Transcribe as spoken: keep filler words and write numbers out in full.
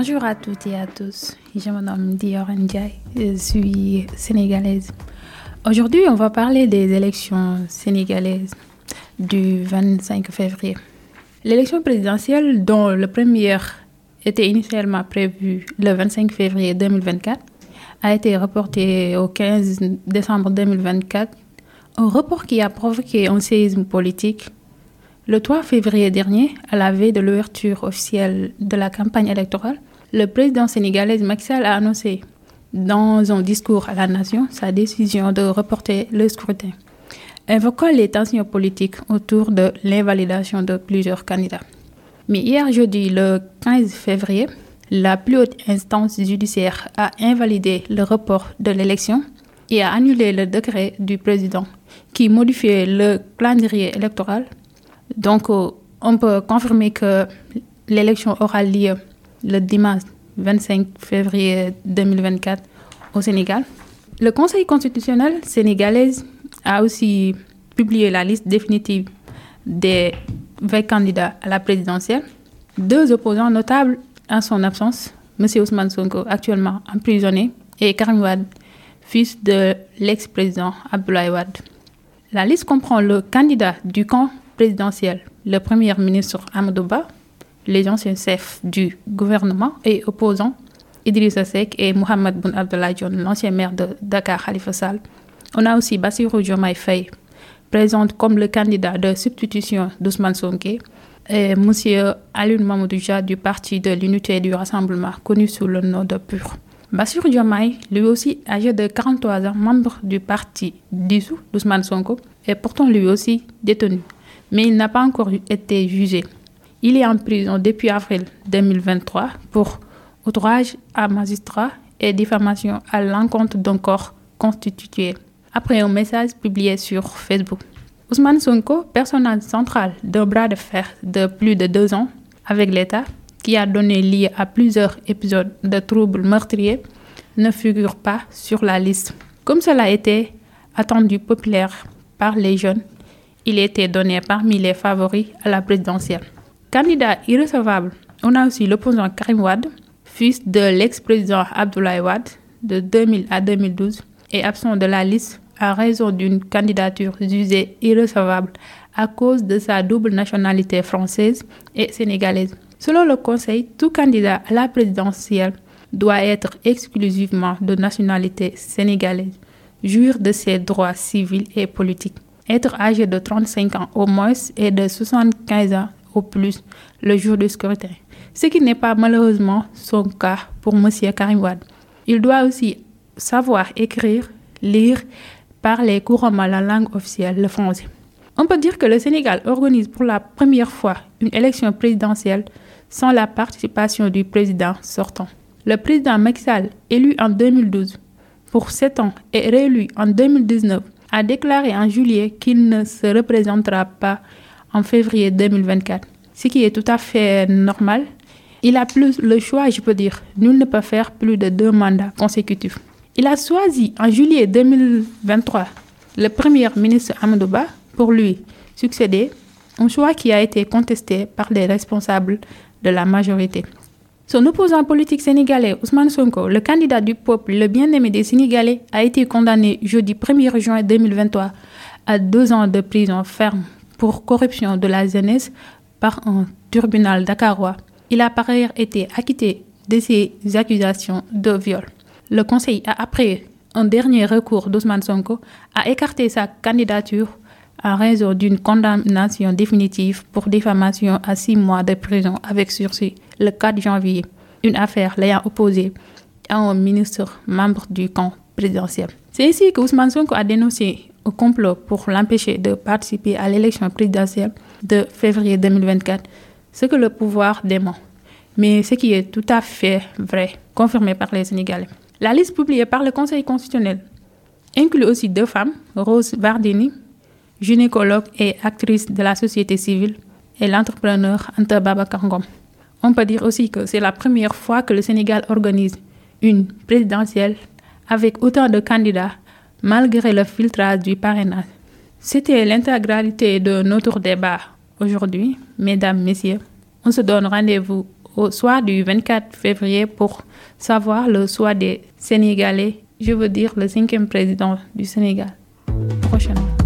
Bonjour à toutes et à tous, je me nomme Dior Ndiaye, je suis sénégalaise. Aujourd'hui, on va parler des élections sénégalaises du vingt-cinq février. L'élection présidentielle, dont le premier était initialement prévu le vingt-cinq février deux mille vingt-quatre, a été reportée au quinze décembre deux mille vingt-quatre, un report qui a provoqué un séisme politique. Le trois février dernier, à la veille de l'ouverture officielle de la campagne électorale, le président sénégalais Macky Sall a annoncé dans un discours à la nation sa décision de reporter le scrutin, invoquant les tensions politiques autour de l'invalidation de plusieurs candidats. Mais hier jeudi, le quinze février, la plus haute instance judiciaire a invalidé le report de l'élection et a annulé le décret du président qui modifiait le calendrier électoral. Donc, on peut confirmer que l'élection aura lieu le dimanche vingt-cinq février deux mille vingt-quatre au Sénégal. Le Conseil constitutionnel sénégalais a aussi publié la liste définitive des vingt candidats à la présidentielle. Deux opposants notables en son absence, M. Ousmane Sonko, actuellement emprisonné, et Karim Wade, fils de l'ex-président Abdoulaye Wade. La liste comprend le candidat du camp présidentiel, le premier ministre Amadou Ba, les anciens chefs du gouvernement et opposants, Idrissa Seck et Mohamed Boun Abdallah Dionne, l'ancien maire de Dakar, Khalifa Sall. On a aussi Bassirou Diomaye Faye, présente comme le candidat de substitution d'Ousmane Sonko, et M. Alioune Mamadou Dia du Parti de l'Unité et du Rassemblement, connu sous le nom de P U R. Bassirou Diomaye, lui aussi âgé de quarante-trois ans, membre du parti dissous d'Ousmane Sonko, est pourtant lui aussi détenu. Mais il n'a pas encore été jugé. Il est en prison depuis avril deux mille vingt-trois pour outrage à magistrat et diffamation à l'encontre d'un corps constitué, après un message publié sur Facebook. Ousmane Sonko, personnage central d'un bras de fer de plus de deux ans avec l'État, qui a donné lieu à plusieurs épisodes de troubles meurtriers, ne figure pas sur la liste. Comme cela a été attendu populaire par les jeunes, il était donné parmi les favoris à la présidentielle. Candidat irrecevable, on a aussi l'opposant Karim Wade, fils de l'ex-président Abdoulaye Wade de deux mille à deux mille douze, et absent de la liste en raison d'une candidature jugée irrecevable à cause de sa double nationalité française et sénégalaise. Selon le Conseil, tout candidat à la présidentielle doit être exclusivement de nationalité sénégalaise, jouir de ses droits civils et politiques, être âgé de trente-cinq ans au moins et de soixante-quinze ans au plus le jour du scrutin, ce qui n'est pas malheureusement son cas pour M. Karim Wade. Il doit aussi savoir écrire, lire, parler couramment la langue officielle, le français. On peut dire que le Sénégal organise pour la première fois une élection présidentielle sans la participation du président sortant. Le président Macky Sall, élu en deux mille douze pour sept ans et réélu en deux mille dix-neuf, a déclaré en juillet qu'il ne se représentera pas en février deux mille vingt-quatre, ce qui est tout à fait normal. Il a plus le choix, je peux dire. Nul ne peut faire plus de deux mandats consécutifs. Il a choisi en juillet deux mille vingt-trois le premier ministre Amadou Ba pour lui succéder, un choix qui a été contesté par les responsables de la majorité. Son opposant politique sénégalais, Ousmane Sonko, le candidat du peuple, le bien-aimé des Sénégalais, a été condamné jeudi premier juin deux mille vingt-trois à deux ans de prison ferme pour corruption de la jeunesse par un tribunal dakarois. Il a par ailleurs été acquitté de ces accusations de viol. Le Conseil a, après un dernier recours d'Ousmane Sonko, a écarté sa candidature en raison d'une condamnation définitive pour diffamation à six mois de prison avec sursis le quatre janvier, une affaire l'ayant opposé à un ministre membre du camp présidentiel. C'est ainsi que Ousmane Sonko a dénoncé un complot pour l'empêcher de participer à l'élection présidentielle de février deux mille vingt-quatre, ce que le pouvoir dément, mais ce qui est tout à fait vrai, confirmé par les Sénégalais. La liste publiée par le Conseil constitutionnel inclut aussi deux femmes, Rose Wardini, gynécologue et actrice de la société civile, et l'entrepreneur Anta Babacar Ngom. On peut dire aussi que c'est la première fois que le Sénégal organise une présidentielle avec autant de candidats, malgré le filtrage du parrainage. C'était l'intégralité de notre débat aujourd'hui. Mesdames, Messieurs, on se donne rendez-vous au soir du vingt-quatre février pour savoir le choix des Sénégalais, je veux dire le cinquième président du Sénégal, prochainement.